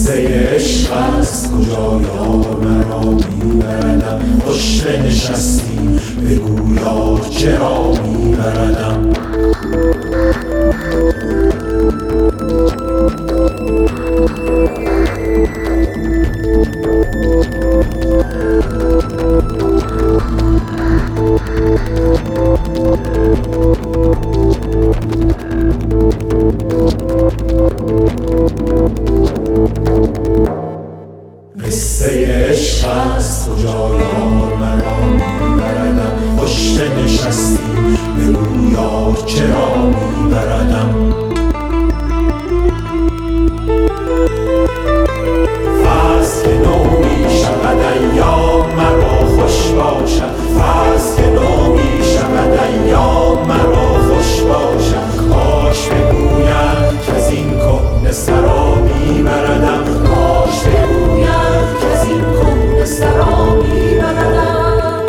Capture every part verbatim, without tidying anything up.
قصه عشق است کجا یار مرا میبردم. پشت نشستی بگو یار چرا میبردم. قصه عشق است کجا یار مرا میبردم. پشت نشستی بگو یار چرا میبردم. فصل که نو میشود ایام مرا خوش باشد. فصل که نو میشود ایام مرا خوش باشد. کاش بگویم کز این کهنه سرا میبردم. کاش بگویم کز این کهنه سرا میبردم.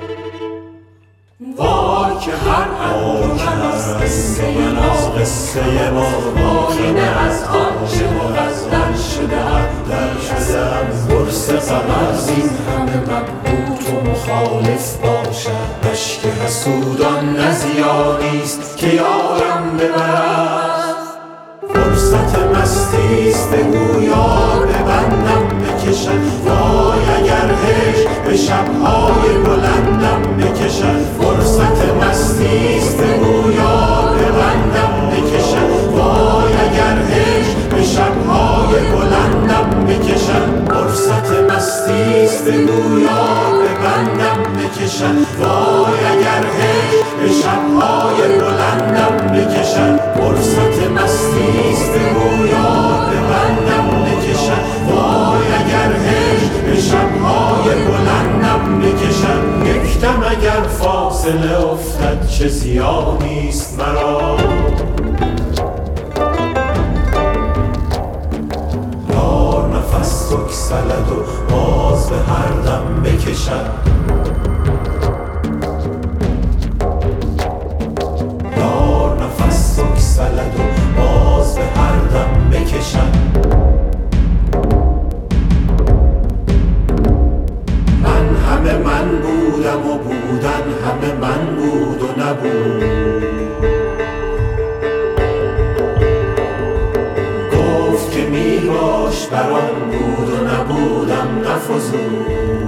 وای که هر انجمن از قصه ما، قصه ما آینه از آنچه مقدر شده در شدم. برس غم از این همه مبهوت و مخالف باشد. اشک حسودان نه زیانیست که یارم ببرد. فرصت مستیست بگو یار ببندم بکشد. وای اگر هجر به شبهای بلندم بکشد. فرصت مستیست بگو یار ببندم بکشد. وای اگر هجر به شبهای بلندم بکشد. فرصت مستیست بگو یار ببندم بکشد. وای اگر هجر به شبهای بلندم بکشد. فرصت مستیست بگو یار ببندم بکشد. وای اگر هجر به شبهای بلندم بکشد. یک دم اگر فاصله افتد چه زیانیست مرا. یار نفس بگسلد و باز به هر دم بکشد. یار نفس بگسلد و باز به هر دم بکشد. من همه من بودم و بودن همه من بود و نبود. گفت که می باش برام بود و نبودم نفزود.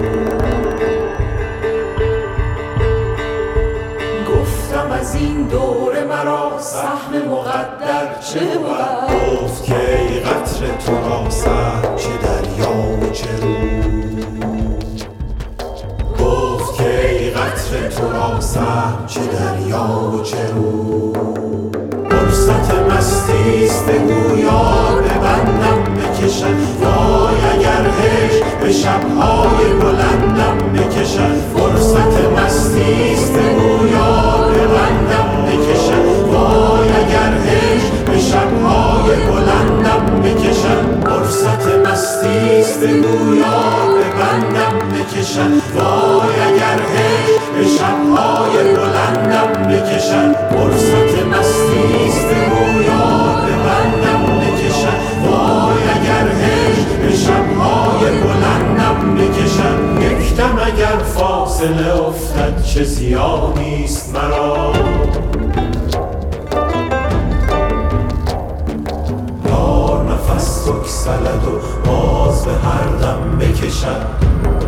گفتم از این دور مرا سهم مقدر چه بود. گفت که ای قطره تو را سهم چه دریا و چه رود. گفت که ای قطره تو را سهم چه دریا و چه رود. فرصت مستیست بگو یار ببندم بکشد. وای اگر هجر به شبهای بلندم بکشد. فرصت مستیست بگو یار ببندم بکشد. وای اگر هجر به شبهای بلندم بکشد. فرصت مستیست بگو یار ببندم بکشد. وای اگر هجر به شبهای بلندم بکشد. فرصت مستیست بگو یار ببندم بکشد. وای اگر هجر به شبهای بلندم بکشد. یک دم اگر فاصله افتد چه زیانیست مرا. یار نفس بگسلد و باز به هر دم بکشد.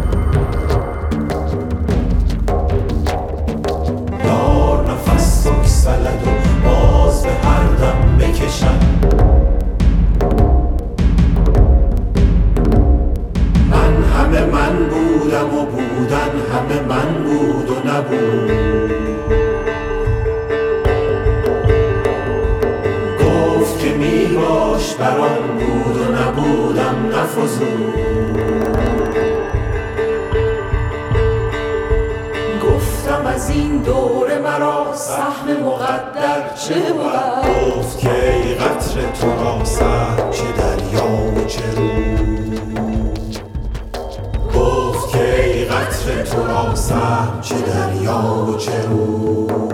یار نفس بگسلد و باز به هر دم بکشد. من همه من بودم و بودن همه من بود و نبود. گفت که می باش برام بود و نبودم نفزود. گفتم از این دور مرا سهم مقدر چه بود. گفت که ای قطره تو را سهم چه دریا و چه رود. گفت که ای قطره تو را سهم چه دریا و چه رود.